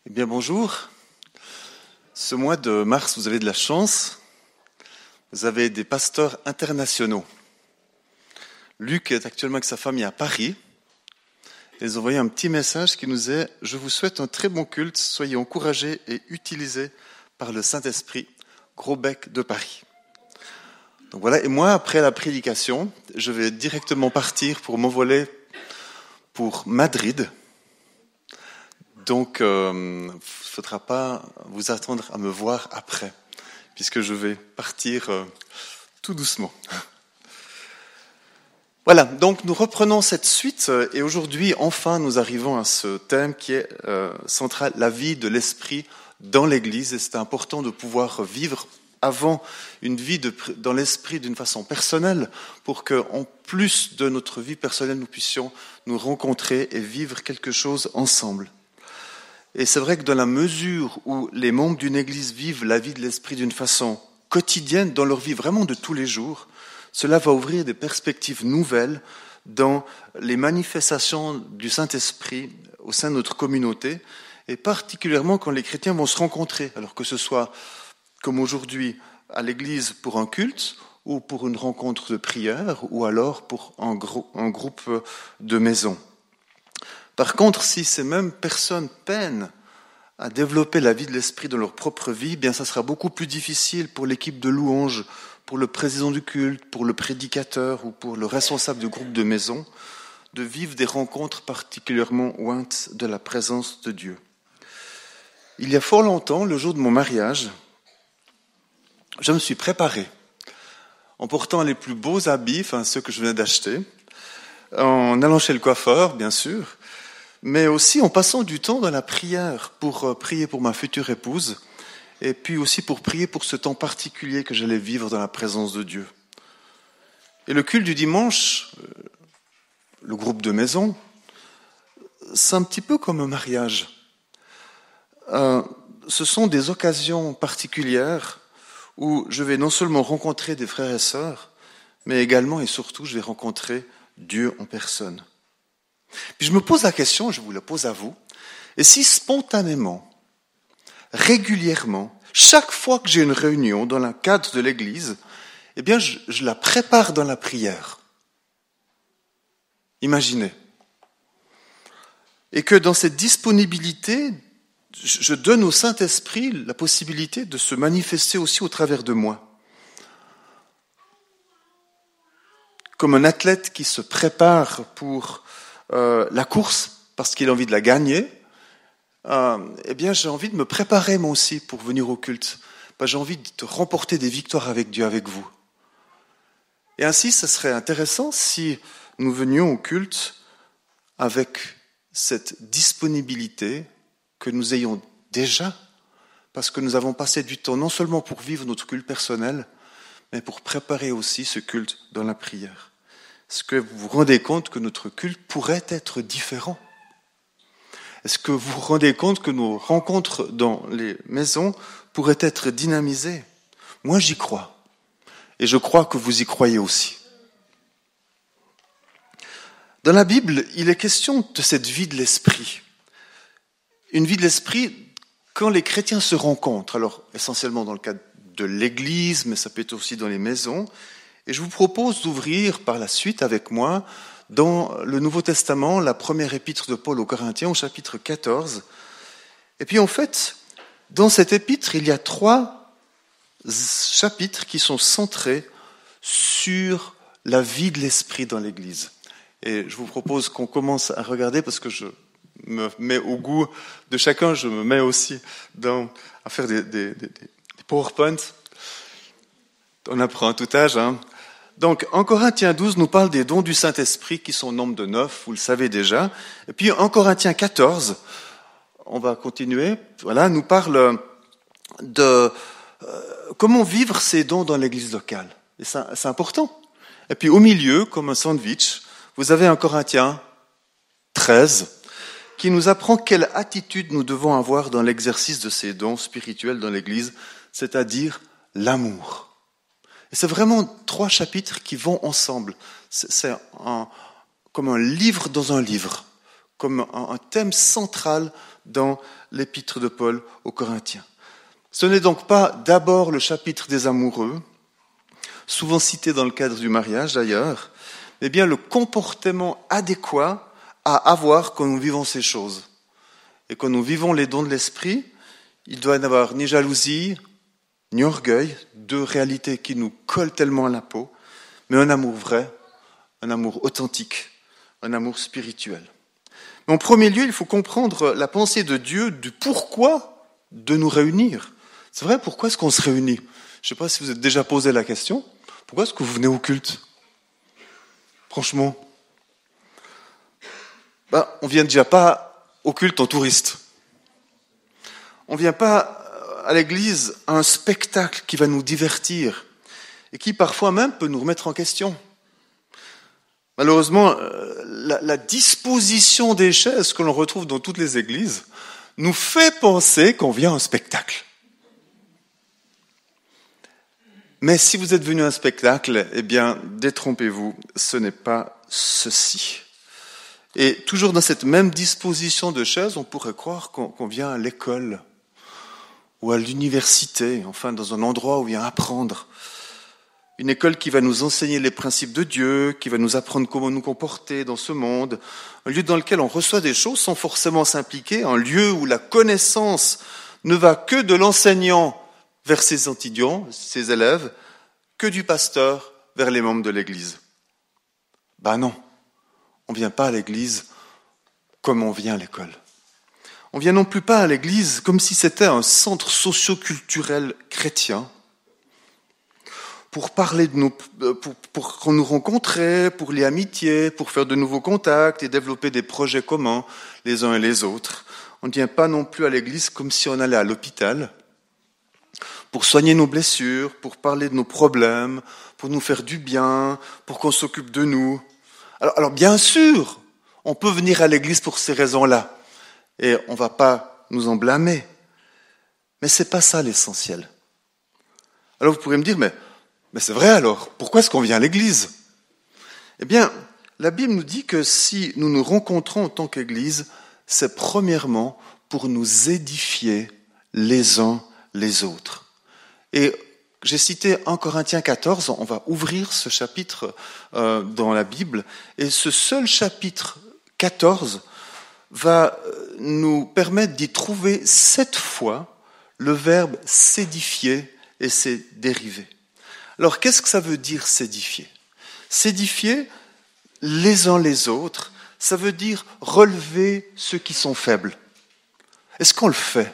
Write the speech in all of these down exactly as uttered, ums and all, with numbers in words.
Eh bien bonjour, ce mois de mars vous avez de la chance, vous avez des pasteurs internationaux. Luc est actuellement avec sa famille à Paris, et ils ont envoyé un petit message qui nous est « Je vous souhaite un très bon culte, soyez encouragés et utilisés par le Saint-Esprit, Gros-Bec de Paris ». Donc voilà, et moi après la prédication, je vais directement partir pour m'envoler pour Madrid. Donc, il euh, ne faudra pas vous attendre à me voir après, puisque je vais partir euh, tout doucement. Voilà, donc nous reprenons cette suite, et aujourd'hui, enfin, nous arrivons à ce thème qui est euh, central, la vie de l'esprit dans l'Église, et c'est important de pouvoir vivre avant une vie de, dans l'esprit d'une façon personnelle, pour qu'en plus de notre vie personnelle, nous puissions nous rencontrer et vivre quelque chose ensemble. Et c'est vrai que dans la mesure où les membres d'une église vivent la vie de l'esprit d'une façon quotidienne, dans leur vie vraiment de tous les jours, cela va ouvrir des perspectives nouvelles dans les manifestations du Saint-Esprit au sein de notre communauté, et particulièrement quand les chrétiens vont se rencontrer, alors que ce soit comme aujourd'hui à l'église pour un culte, ou pour une rencontre de prière, ou alors pour un, gros, un groupe de maison. Par contre, si ces mêmes personnes peinent à développer la vie de l'esprit dans leur propre vie, bien ça sera beaucoup plus difficile pour l'équipe de louange, pour le président du culte, pour le prédicateur ou pour le responsable du groupe de maison, de vivre des rencontres particulièrement ointes de la présence de Dieu. Il y a fort longtemps, le jour de mon mariage, je me suis préparé en portant les plus beaux habits, enfin ceux que je venais d'acheter, en allant chez le coiffeur, bien sûr, mais aussi en passant du temps dans la prière pour prier pour ma future épouse et puis aussi pour prier pour ce temps particulier que j'allais vivre dans la présence de Dieu. Et le culte du dimanche, le groupe de maison, c'est un petit peu comme un mariage. Euh, ce sont des occasions particulières où je vais non seulement rencontrer des frères et sœurs, mais également et surtout je vais rencontrer Dieu en personne. Puis je me pose la question, je vous la pose à vous, et si spontanément, régulièrement, chaque fois que j'ai une réunion dans le cadre de l'Église, eh bien je, je la prépare dans la prière. Imaginez. Et que dans cette disponibilité, je donne au Saint-Esprit la possibilité de se manifester aussi au travers de moi. Comme un athlète qui se prépare pour Euh, la course, parce qu'il a envie de la gagner, euh, eh bien j'ai envie de me préparer moi aussi pour venir au culte. Ben, j'ai envie de remporter des victoires avec Dieu, avec vous. Et ainsi, ce serait intéressant si nous venions au culte avec cette disponibilité que nous ayons déjà, parce que nous avons passé du temps non seulement pour vivre notre culte personnel, mais pour préparer aussi ce culte dans la prière. Est-ce que vous vous rendez compte que notre culte pourrait être différent? Est-ce que vous vous rendez compte que nos rencontres dans les maisons pourraient être dynamisées? Moi, j'y crois. Et je crois que vous y croyez aussi. Dans la Bible, il est question de cette vie de l'esprit. Une vie de l'esprit quand les chrétiens se rencontrent. Alors, essentiellement dans le cadre de l'Église, mais ça peut être aussi dans les maisons. Et je vous propose d'ouvrir par la suite avec moi dans le Nouveau Testament, la première épître de Paul aux Corinthiens, au chapitre quatorze. Et puis en fait, dans cette épître, il y a trois chapitres qui sont centrés sur la vie de l'esprit dans l'Église. Et je vous propose qu'on commence à regarder, parce que je me mets au goût de chacun, je me mets aussi dans, à faire des, des, des, des PowerPoint. On apprend à tout âge, hein. Donc, en Corinthiens douze, nous parle des dons du Saint-Esprit qui sont au nombre de neuf, vous le savez déjà. Et puis, en Corinthiens quatorze, on va continuer, voilà, nous parle de euh, comment vivre ces dons dans l'église locale. Et ça, c'est important. Et puis, au milieu, comme un sandwich, vous avez un Corinthiens treize qui nous apprend quelle attitude nous devons avoir dans l'exercice de ces dons spirituels dans l'église, c'est-à-dire l'amour. Et c'est vraiment trois chapitres qui vont ensemble. C'est un, comme un livre dans un livre. comme un, un thème central dans l'épître de Paul aux Corinthiens. Ce n'est donc pas d'abord le chapitre des amoureux, souvent cité dans le cadre du mariage d'ailleurs, mais bien le comportement adéquat à avoir quand nous vivons ces choses. Et quand nous vivons les dons de l'esprit, il doit n'y avoir ni jalousie, ni orgueil, deux réalités qui nous collent tellement à la peau, mais un amour vrai, un amour authentique, un amour spirituel. Mais en premier lieu, il faut comprendre la pensée de Dieu du pourquoi de nous réunir. C'est vrai, pourquoi est-ce qu'on se réunit? Je ne sais pas si vous êtes déjà posé la question. Pourquoi est-ce que vous venez au culte? Franchement, ben, on ne vient déjà pas au culte en touriste. On ne vient pas à l'église à un spectacle qui va nous divertir et qui parfois même peut nous remettre en question. Malheureusement, la, la disposition des chaises que l'on retrouve dans toutes les églises nous fait penser qu'on vient à un spectacle. Mais si vous êtes venu à un spectacle, eh bien, détrompez-vous, ce n'est pas ceci. Et toujours dans cette même disposition de chaises, on pourrait croire qu'on, qu'on vient à l'école ou à l'université, enfin dans un endroit où on vient apprendre. Une école qui va nous enseigner les principes de Dieu, qui va nous apprendre comment nous comporter dans ce monde, un lieu dans lequel on reçoit des choses sans forcément s'impliquer, un lieu où la connaissance ne va que de l'enseignant vers ses étudiants, ses élèves, que du pasteur vers les membres de l'Église. Ben non, on ne vient pas à l'Église comme on vient à l'école. On ne vient non plus pas à l'Église comme si c'était un centre socio-culturel chrétien, pour parler de nous, pour, pour nous rencontrer, pour lier amitié, pour faire de nouveaux contacts et développer des projets communs les uns et les autres. On ne vient pas non plus à l'église comme si on allait à l'hôpital pour soigner nos blessures, pour parler de nos problèmes, pour nous faire du bien, pour qu'on s'occupe de nous. Alors, alors bien sûr, on peut venir à l'église pour ces raisons-là et on ne va pas nous en blâmer. Mais ce n'est pas ça l'essentiel. Alors vous pourrez me dire, mais Mais c'est vrai alors, pourquoi est-ce qu'on vient à l'église? Eh bien, la Bible nous dit que si nous nous rencontrons en tant qu'église, c'est premièrement pour nous édifier les uns les autres. Et j'ai cité un Corinthiens quatorze, on va ouvrir ce chapitre euh, dans la Bible, et ce seul chapitre quatorze va nous permettre d'y trouver sept fois le verbe s'édifier et ses dérivés. Alors, qu'est-ce que ça veut dire s'édifier? S'édifier les uns les autres, ça veut dire relever ceux qui sont faibles. Est-ce qu'on le fait?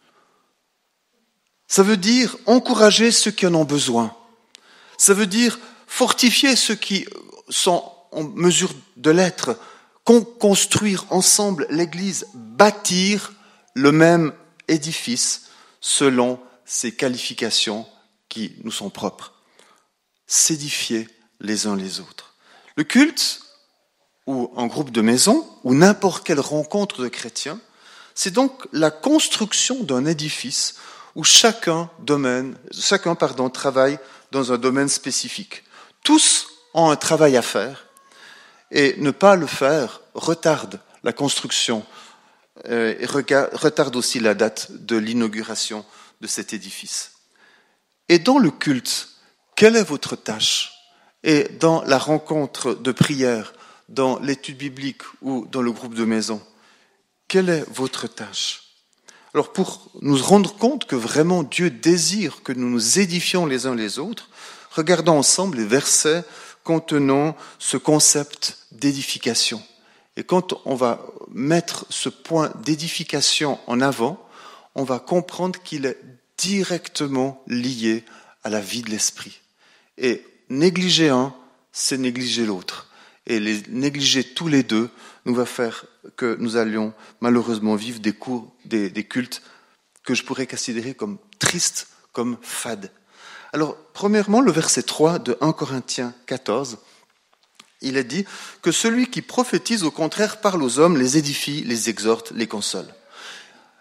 Ça veut dire encourager ceux qui en ont besoin. Ça veut dire fortifier ceux qui sont en mesure de l'être, construire ensemble l'Église, bâtir le même édifice selon ses qualifications qui nous sont propres. S'édifier les uns les autres. Le culte, ou un groupe de maisons, ou n'importe quelle rencontre de chrétiens, c'est donc la construction d'un édifice où chacun, domaine, chacun pardon, travaille dans un domaine spécifique. Tous ont un travail à faire, et ne pas le faire retarde la construction euh, et retarde aussi la date de l'inauguration de cet édifice. Et dans le culte, quelle est votre tâche? Et dans la rencontre de prière, dans l'étude biblique ou dans le groupe de maison, quelle est votre tâche? Alors pour nous rendre compte que vraiment Dieu désire que nous nous édifions les uns les autres, regardons ensemble les versets contenant ce concept d'édification. Et quand on va mettre ce point d'édification en avant, on va comprendre qu'il est directement lié à la vie de l'esprit. Et négliger un, c'est négliger l'autre. Et les négliger tous les deux nous va faire que nous allions malheureusement vivre des cours, des, des cultes que je pourrais considérer comme tristes, comme fades. Alors, premièrement, le verset trois de un Corinthiens quatorze, il est dit que celui qui prophétise, au contraire, parle aux hommes, les édifie, les exhorte, les console.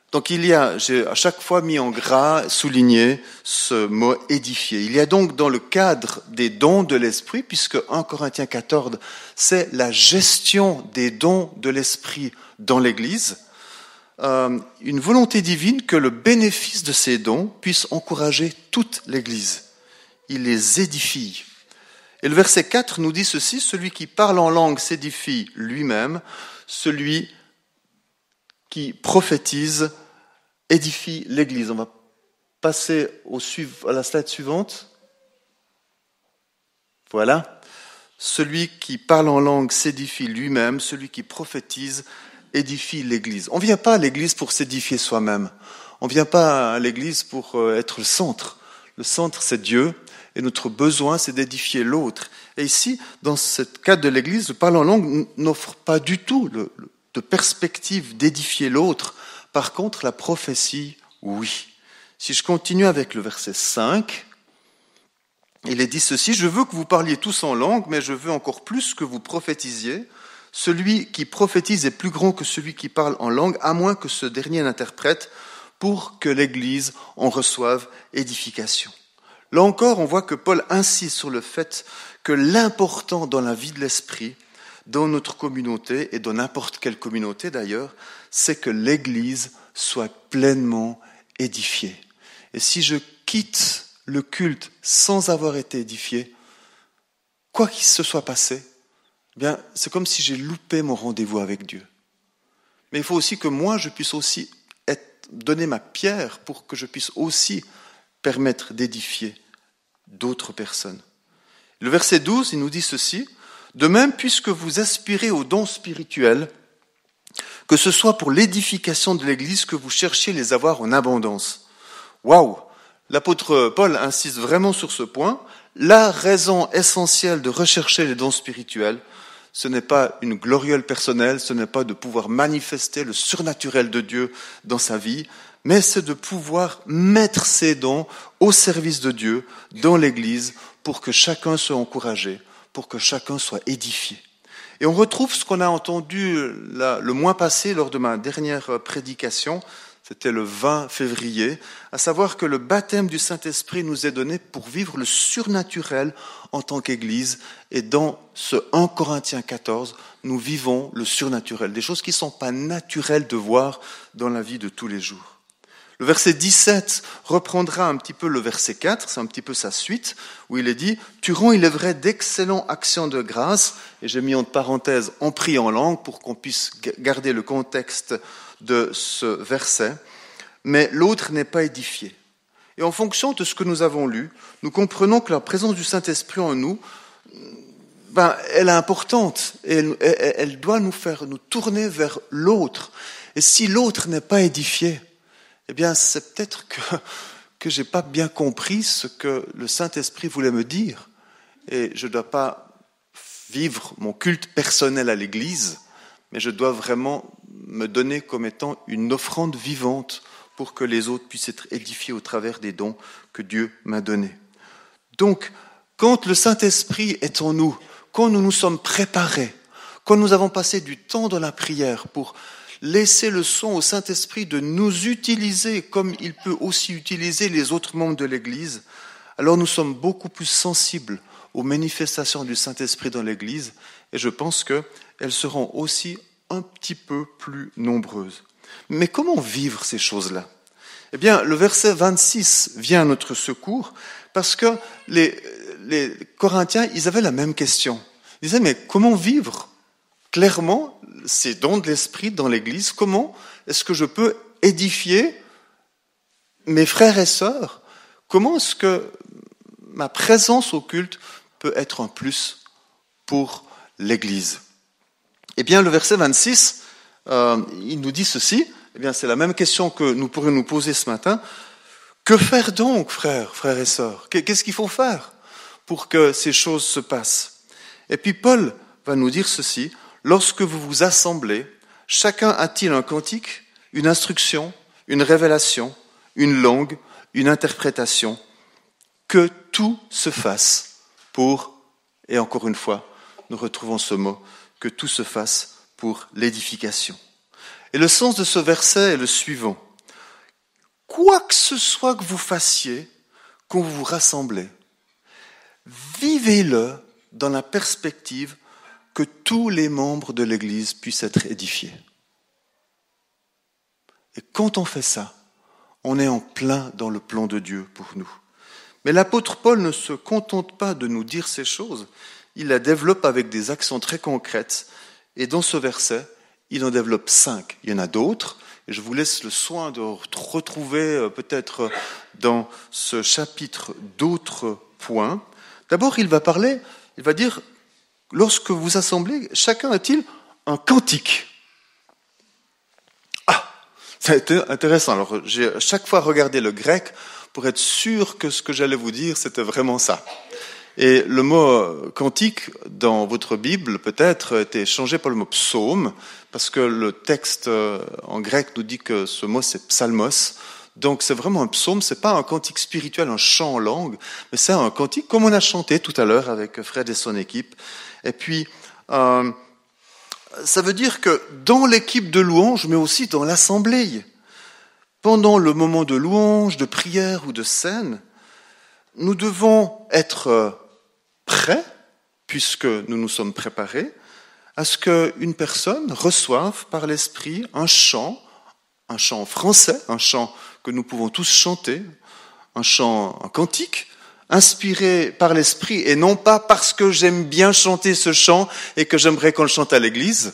Donc il y a, j'ai à chaque fois mis en gras, souligné ce mot édifier. Il y a donc dans le cadre des dons de l'Esprit, puisque un Corinthiens quatorze, c'est la gestion des dons de l'Esprit dans l'Église, euh, une volonté divine que le bénéfice de ces dons puisse encourager toute l'Église. Il les édifie. Et le verset quatre nous dit ceci, celui qui parle en langue s'édifie lui-même, celui qui prophétise édifie l'Église. On va passer au suiv- à la slide suivante. Voilà. Celui qui parle en langue s'édifie lui-même, celui qui prophétise édifie l'Église. On ne vient pas à l'Église pour s'édifier soi-même. On ne vient pas à l'Église pour être le centre. Le centre, c'est Dieu, et notre besoin, c'est d'édifier l'autre. Et ici, dans ce cadre de l'Église, le parler en langue n'offre pas du tout le, le, de perspective d'édifier l'autre. Par contre, la prophétie, oui. Si je continue avec le verset cinq, il est dit ceci, « Je veux que vous parliez tous en langue, mais je veux encore plus que vous prophétisiez. Celui qui prophétise est plus grand que celui qui parle en langue, à moins que ce dernier n'interprète, pour que l'Église en reçoive édification. » Là encore, on voit que Paul insiste sur le fait que l'important dans la vie de l'Esprit, dans notre communauté, et dans n'importe quelle communauté d'ailleurs, c'est que l'Église soit pleinement édifiée. Et si je quitte le culte sans avoir été édifié, quoi qu'il se soit passé, eh bien, c'est comme si j'ai loupé mon rendez-vous avec Dieu. Mais il faut aussi que moi, je puisse aussi être, donner ma pierre pour que je puisse aussi permettre d'édifier d'autres personnes. Le verset douze, il nous dit ceci, « De même, puisque vous aspirez aux dons spirituels, que ce soit pour l'édification de l'Église que vous cherchiez les avoir en abondance. » Waouh! L'apôtre Paul insiste vraiment sur ce point. La raison essentielle de rechercher les dons spirituels, ce n'est pas une gloriole personnelle, ce n'est pas de pouvoir manifester le surnaturel de Dieu dans sa vie, mais c'est de pouvoir mettre ces dons au service de Dieu dans l'Église pour que chacun soit encouragé, pour que chacun soit édifié. Et on retrouve ce qu'on a entendu là, le mois passé lors de ma dernière prédication, c'était le vingt février, à savoir que le baptême du Saint-Esprit nous est donné pour vivre le surnaturel en tant qu'Église. Et dans ce un Corinthiens quatorze, nous vivons le surnaturel, des choses qui ne sont pas naturelles de voir dans la vie de tous les jours. Le verset dix-sept reprendra un petit peu le verset quatre, c'est un petit peu sa suite, où il est dit « Turons, il est vrai, d'excellentes actions de grâce », et j'ai mis entre parenthèses « en prie en langue » pour qu'on puisse garder le contexte de ce verset, mais l'autre n'est pas édifié. Et en fonction de ce que nous avons lu, nous comprenons que la présence du Saint-Esprit en nous, ben, elle est importante, et elle, elle, elle doit nous faire nous tourner vers l'autre. Et si l'autre n'est pas édifié, eh bien, c'est peut-être que, que je n'ai pas bien compris ce que le Saint-Esprit voulait me dire. Et je ne dois pas vivre mon culte personnel à l'Église, mais je dois vraiment me donner comme étant une offrande vivante pour que les autres puissent être édifiés au travers des dons que Dieu m'a donnés. Donc, quand le Saint-Esprit est en nous, quand nous nous sommes préparés, quand nous avons passé du temps dans la prière pour laisser le soin au Saint-Esprit de nous utiliser comme il peut aussi utiliser les autres membres de l'Église, alors nous sommes beaucoup plus sensibles aux manifestations du Saint-Esprit dans l'Église et je pense qu'elles seront aussi un petit peu plus nombreuses. Mais comment vivre ces choses-là? Eh bien, le verset vingt-six vient à notre secours parce que les, les Corinthiens, ils avaient la même question. Ils disaient, mais comment vivre clairement ces dons de l'Esprit dans l'Église? Comment est-ce que je peux édifier mes frères et sœurs? Comment est-ce que ma présence au culte peut être un plus pour l'Église? Eh bien, le verset vingt-six, euh, il nous dit ceci. Eh bien, c'est la même question que nous pourrions nous poser ce matin. Que faire donc, frères, frères et sœurs? Qu'est-ce qu'il faut faire pour que ces choses se passent? Et puis Paul va nous dire ceci. Lorsque vous vous assemblez, chacun a-t-il un cantique, une instruction, une révélation, une langue, une interprétation? Que tout se fasse pour, et encore une fois, nous retrouvons ce mot, que tout se fasse pour l'édification. Et le sens de ce verset est le suivant. quoi que ce soit que vous fassiez, quand vous vous rassemblez, vivez-le dans la perspective que tous les membres de l'Église puissent être édifiés. Et quand on fait ça, on est en plein dans le plan de Dieu pour nous. Mais l'apôtre Paul ne se contente pas de nous dire ces choses, il la développe avec des actions très concrètes. Et dans ce verset, il en développe cinq. Il y en a d'autres, et je vous laisse le soin de retrouver peut-être dans ce chapitre d'autres points. D'abord, il va parler, il va dire, lorsque vous assemblez, chacun a-t-il un cantique? Ah, ça a été intéressant. Alors, j'ai à chaque fois regardé le grec pour être sûr que ce que j'allais vous dire, c'était vraiment ça. Et le mot cantique, dans votre Bible, peut-être, était changé par le mot psaume, parce que le texte en grec nous dit que ce mot, c'est psalmos. Donc, c'est vraiment un psaume, c'est pas un cantique spirituel, un chant en langue, mais c'est un cantique comme on a chanté tout à l'heure avec Fred et son équipe. Et puis, euh, ça veut dire que dans l'équipe de louange, mais aussi dans l'assemblée, pendant le moment de louange, de prière ou de scène, nous devons être prêts, puisque nous nous sommes préparés, à ce qu'une personne reçoive par l'Esprit un chant, un chant français, un chant que nous pouvons tous chanter, un chant, un cantique, inspiré par l'Esprit, et non pas parce que j'aime bien chanter ce chant et que j'aimerais qu'on le chante à l'église.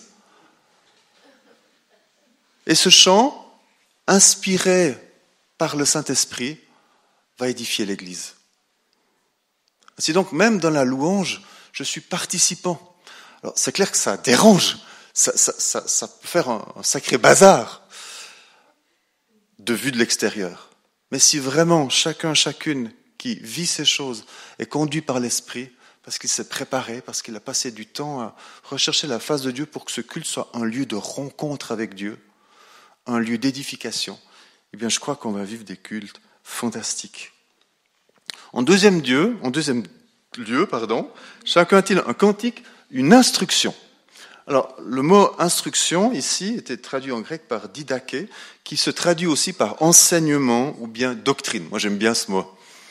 Et ce chant, inspiré par le Saint-Esprit, va édifier l'Église. Ainsi donc, même dans la louange, je suis participant. Alors, c'est clair que ça dérange, ça, ça, ça, ça peut faire un, un sacré bazar de vue de l'extérieur. Mais si vraiment chacun, chacune qui vit ces choses est conduit par l'Esprit, parce qu'il s'est préparé, parce qu'il a passé du temps à rechercher la face de Dieu pour que ce culte soit un lieu de rencontre avec Dieu, un lieu d'édification, eh bien, je crois qu'on va vivre des cultes fantastiques. En deuxième lieu, en deuxième lieu, pardon, chacun a-t-il un cantique, une instruction. Alors, le mot instruction, ici, était traduit en grec par didaké, qui se traduit aussi par enseignement ou bien doctrine. Moi, j'aime bien ce mot.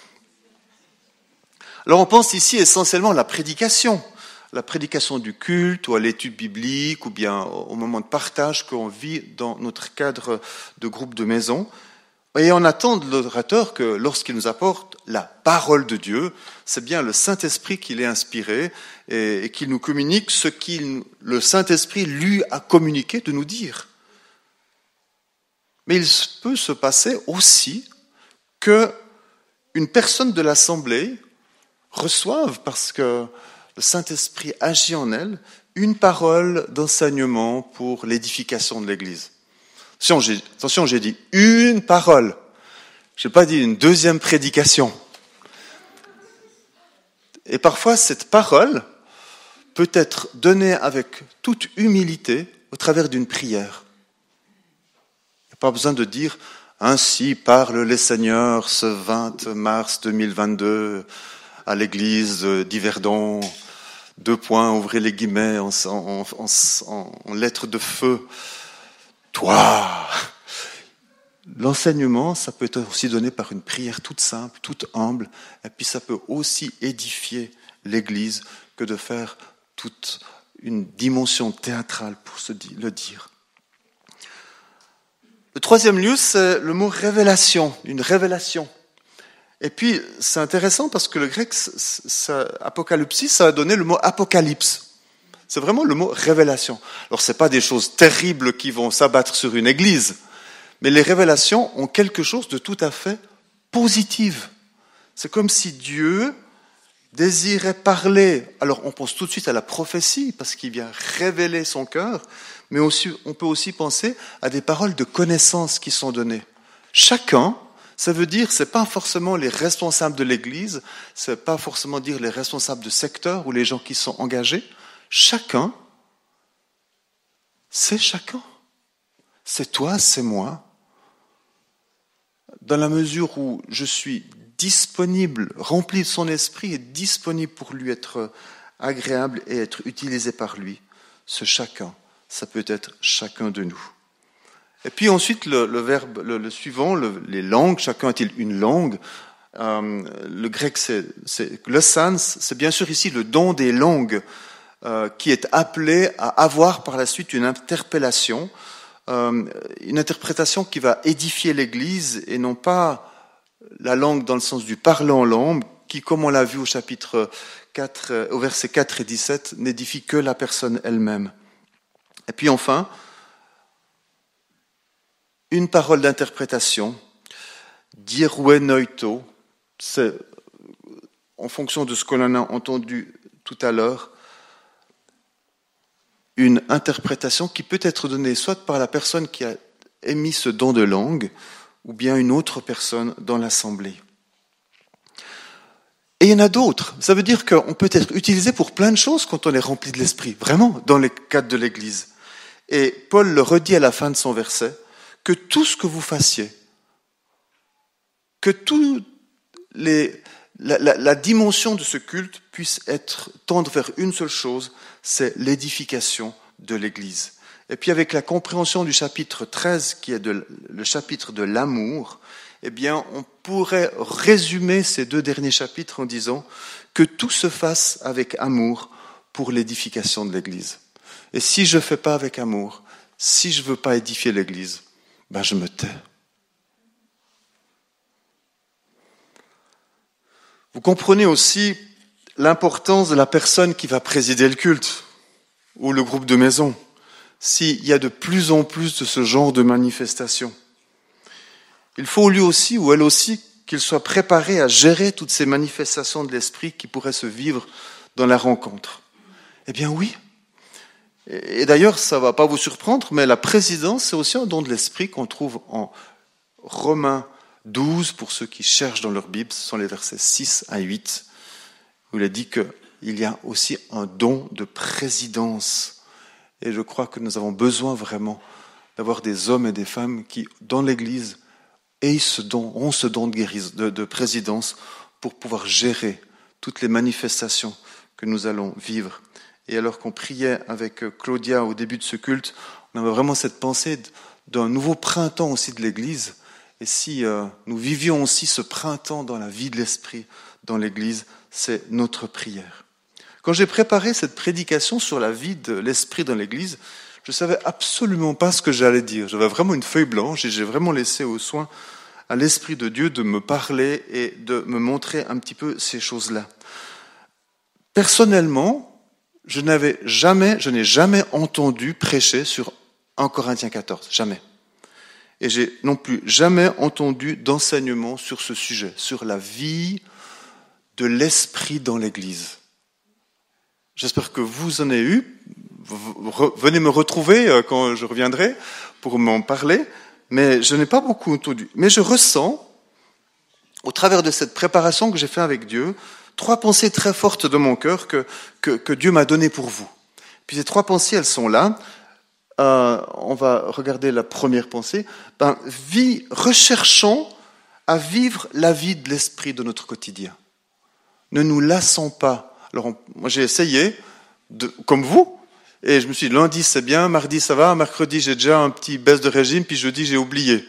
Alors, on pense ici essentiellement à la prédication. La prédication du culte ou à l'étude biblique ou bien au moment de partage qu'on vit dans notre cadre de groupe de maison. Et on attend de l'orateur que lorsqu'il nous apporte la parole de Dieu, c'est bien le Saint-Esprit qui l'est inspiré et, et qu'il nous communique ce qu'il, le Saint-Esprit lui a communiqué de nous dire. Mais il peut se passer aussi que une personne de l'assemblée reçoive, parce que le Saint-Esprit agit en elle, une parole d'enseignement pour l'édification de l'Église. Attention, j'ai, attention, j'ai dit une parole. Je n'ai pas dit une deuxième prédication. Et parfois, cette parole peut être donnée avec toute humilité au travers d'une prière. Il n'y a pas besoin de dire « Ainsi parlent les seigneurs ce vingt mars deux mille vingt-deux à l'église d'Yverdon ». Deux points, ouvrez les guillemets en, en, en, en lettres de feu. Toi, l'enseignement, ça peut être aussi donné par une prière toute simple, toute humble, et puis ça peut aussi édifier l'Église que de faire toute une dimension théâtrale pour se di- le dire. Le troisième lieu, c'est le mot révélation, une révélation. Et puis, c'est intéressant parce que le grec, ça, apocalypsis, ça a donné le mot apocalypse. C'est vraiment le mot révélation. Alors, ce n'est pas des choses terribles qui vont s'abattre sur une église, mais les révélations ont quelque chose de tout à fait positif. C'est comme si Dieu désirait parler. Alors, on pense tout de suite à la prophétie parce qu'il vient révéler son cœur, mais aussi, on peut aussi penser à des paroles de connaissance qui sont données. Chacun, ça veut dire, c'est pas forcément les responsables de l'Église, c'est pas forcément dire les responsables de secteur ou les gens qui sont engagés. Chacun, c'est chacun. C'est toi, c'est moi. Dans la mesure où je suis disponible, rempli de son esprit et disponible pour lui être agréable et être utilisé par lui, ce chacun, ça peut être chacun de nous. Et puis ensuite, le, le verbe, le, le suivant, le, les langues, chacun a-t-il une langue. Euh, le grec, c'est, c'est le sans, c'est bien sûr ici le don des langues euh, qui est appelé à avoir par la suite une interpellation, euh, une interprétation qui va édifier l'Église et non pas la langue dans le sens du parlant langue, qui, comme on l'a vu au chapitre quatre, au verset quatre et dix-sept, n'édifie que la personne elle-même. Et puis enfin, une parole d'interprétation, dirouenoito, c'est en fonction de ce que l'on a entendu tout à l'heure, une interprétation qui peut être donnée soit par la personne qui a émis ce don de langue, ou bien une autre personne dans l'assemblée. Et il y en a d'autres. Ça veut dire qu'on peut être utilisé pour plein de choses quand on est rempli de l'Esprit, vraiment, dans les cadres de l'Église. Et Paul le redit à la fin de son verset, que tout ce que vous fassiez, que tout les, la, la, la dimension de ce culte puisse être tendre vers une seule chose, c'est l'édification de l'Église. Et puis avec la compréhension du chapitre treize, qui est de, le chapitre de l'amour, eh bien, on pourrait résumer ces deux derniers chapitres en disant que tout se fasse avec amour pour l'édification de l'Église. Et si je ne fais pas avec amour, si je ne veux pas édifier l'Église, ben je me tais. Vous comprenez aussi l'importance de la personne qui va présider le culte ou le groupe de maison. S'il y a de plus en plus de ce genre de manifestations, il faut lui aussi ou elle aussi qu'il soit préparé à gérer toutes ces manifestations de l'esprit qui pourraient se vivre dans la rencontre. Eh bien oui. Et d'ailleurs, ça ne va pas vous surprendre, mais la présidence, c'est aussi un don de l'esprit qu'on trouve en Romains douze, pour ceux qui cherchent dans leur Bible, ce sont les versets six à huit, où il est dit qu'il y a aussi un don de présidence. Et je crois que nous avons besoin vraiment d'avoir des hommes et des femmes qui, dans l'Église, aient ce don, ont ce don de, guérison, de, de présidence pour pouvoir gérer toutes les manifestations que nous allons vivre. Et alors qu'on priait avec Claudia au début de ce culte, on avait vraiment cette pensée d'un nouveau printemps aussi de l'Église. Et si euh, nous vivions aussi ce printemps dans la vie de l'Esprit dans l'Église, c'est notre prière. Quand j'ai préparé cette prédication sur la vie de l'Esprit dans l'Église, je ne savais absolument pas ce que j'allais dire. J'avais vraiment une feuille blanche et j'ai vraiment laissé au soin à l'Esprit de Dieu de me parler et de me montrer un petit peu ces choses-là. Personnellement, je n'avais jamais, je n'ai jamais entendu prêcher sur un Corinthiens quatorze, jamais. Et j'ai non plus jamais entendu d'enseignement sur ce sujet, sur la vie de l'Esprit dans l'Église. J'espère que vous en avez eu. Venez me retrouver quand je reviendrai pour m'en parler, mais je n'ai pas beaucoup entendu. Mais je ressens, au travers de cette préparation que j'ai faite avec Dieu, trois pensées très fortes de mon cœur que, que, que Dieu m'a données pour vous. Puis ces trois pensées, elles sont là. Euh, on va regarder la première pensée. Ben, vie, recherchons à vivre la vie de l'Esprit de notre quotidien. Ne nous lassons pas. Alors, on, moi, j'ai essayé, de, comme vous, et je me suis dit, lundi, c'est bien, mardi, ça va, mercredi, j'ai déjà un petit baisse de régime, puis jeudi, j'ai oublié.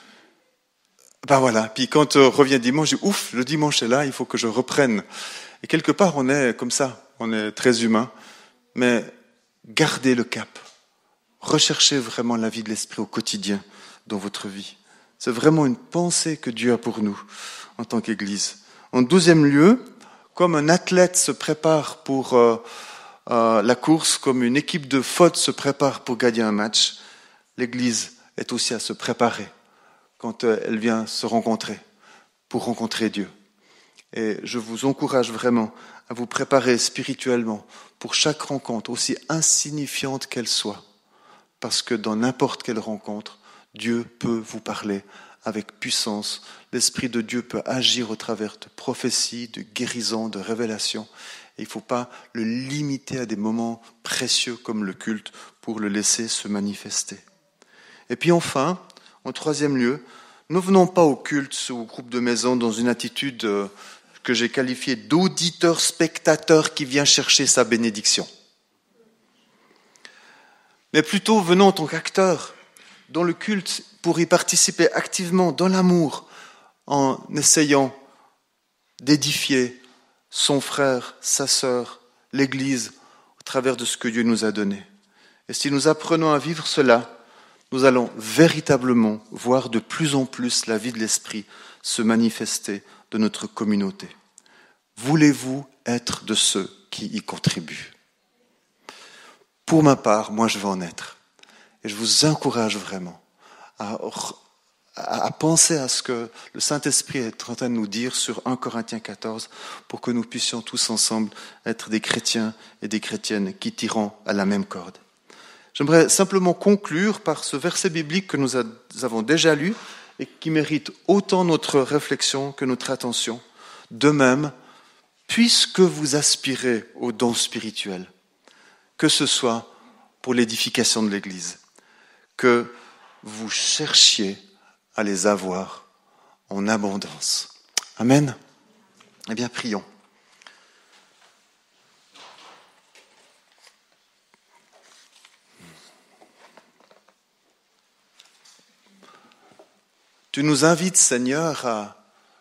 Ben voilà. Puis quand euh, revient dimanche, j'ai dit, ouf, le dimanche est là, il faut que je reprenne. Et quelque part, on est comme ça, on est très humain, mais gardez le cap. Recherchez vraiment la vie de l'Esprit au quotidien dans votre vie. C'est vraiment une pensée que Dieu a pour nous en tant qu'Église. En deuxième lieu, comme un athlète se prépare pour euh, euh, la course, comme une équipe de foot se prépare pour gagner un match, l'Église est aussi à se préparer quand euh, elle vient se rencontrer, pour rencontrer Dieu. Et je vous encourage vraiment à vous préparer spirituellement pour chaque rencontre, aussi insignifiante qu'elle soit. Parce que dans n'importe quelle rencontre, Dieu peut vous parler avec puissance. L'Esprit de Dieu peut agir au travers de prophéties, de guérisons, de révélations. Et il ne faut pas le limiter à des moments précieux comme le culte pour le laisser se manifester. Et puis enfin, en troisième lieu, ne venons pas au culte ou au groupe de maison dans une attitude que j'ai qualifiée d'auditeur-spectateur qui vient chercher sa bénédiction. Mais plutôt venons en tant qu'acteur, dans le culte pour y participer activement dans l'amour, en essayant d'édifier son frère, sa sœur, l'Église, au travers de ce que Dieu nous a donné. Et si nous apprenons à vivre cela, nous allons véritablement voir de plus en plus la vie de l'Esprit se manifester de notre communauté. Voulez-vous être de ceux qui y contribuent? Pour ma part, moi je veux en être. Et je vous encourage vraiment à, à, à penser à ce que le Saint-Esprit est en train de nous dire sur un Corinthiens quatorze pour que nous puissions tous ensemble être des chrétiens et des chrétiennes qui tirent à la même corde. J'aimerais simplement conclure par ce verset biblique que nous avons déjà lu et qui mérite autant notre réflexion que notre attention. De même, puisque vous aspirez aux dons spirituels, que ce soit pour l'édification de l'Église, que vous cherchiez à les avoir en abondance. Amen. Eh bien, prions. Tu nous invites, Seigneur, à,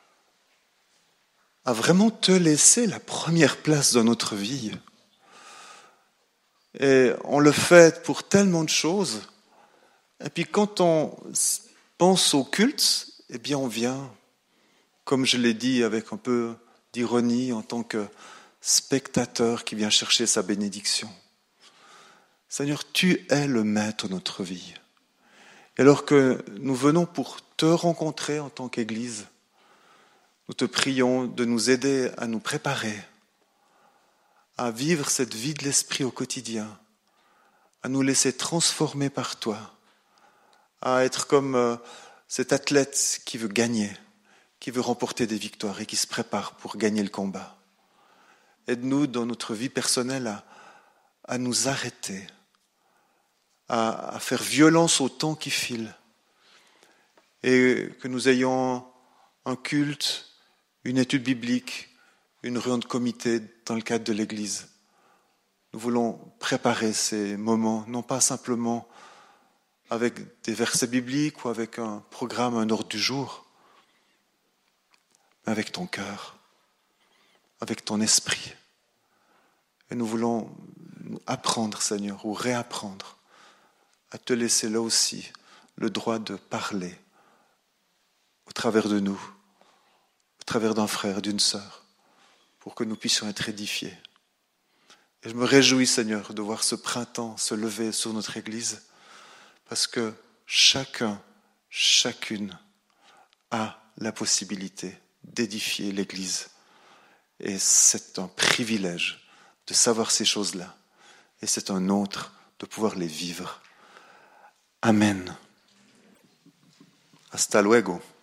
à vraiment te laisser la première place dans notre vie. Et on le fait pour tellement de choses. Et puis quand on pense au culte, eh bien on vient, comme je l'ai dit avec un peu d'ironie, en tant que spectateur qui vient chercher sa bénédiction. Seigneur, tu es le maître de notre vie. Et alors que nous venons pour te rencontrer en tant qu'Église, nous te prions de nous aider à nous préparer, à vivre cette vie de l'Esprit au quotidien, à nous laisser transformer par toi, à être comme euh, cet athlète qui veut gagner, qui veut remporter des victoires et qui se prépare pour gagner le combat. Aide-nous dans notre vie personnelle à, à nous arrêter, à, à faire violence au temps qui file, et que nous ayons un culte, une étude biblique, une réunion de comité dans le cadre de l'Église. Nous voulons préparer ces moments, non pas simplement avec des versets bibliques ou avec un programme, un ordre du jour, mais avec ton cœur, avec ton esprit. Et nous voulons apprendre, Seigneur, ou réapprendre à te laisser là aussi le droit de parler au travers de nous, au travers d'un frère, d'une sœur, pour que nous puissions être édifiés. Et je me réjouis, Seigneur, de voir ce printemps se lever sur notre Église, parce que chacun, chacune a la possibilité d'édifier l'Église. Et c'est un privilège de savoir ces choses-là. Et c'est un autre de pouvoir les vivre. Amen. Hasta luego.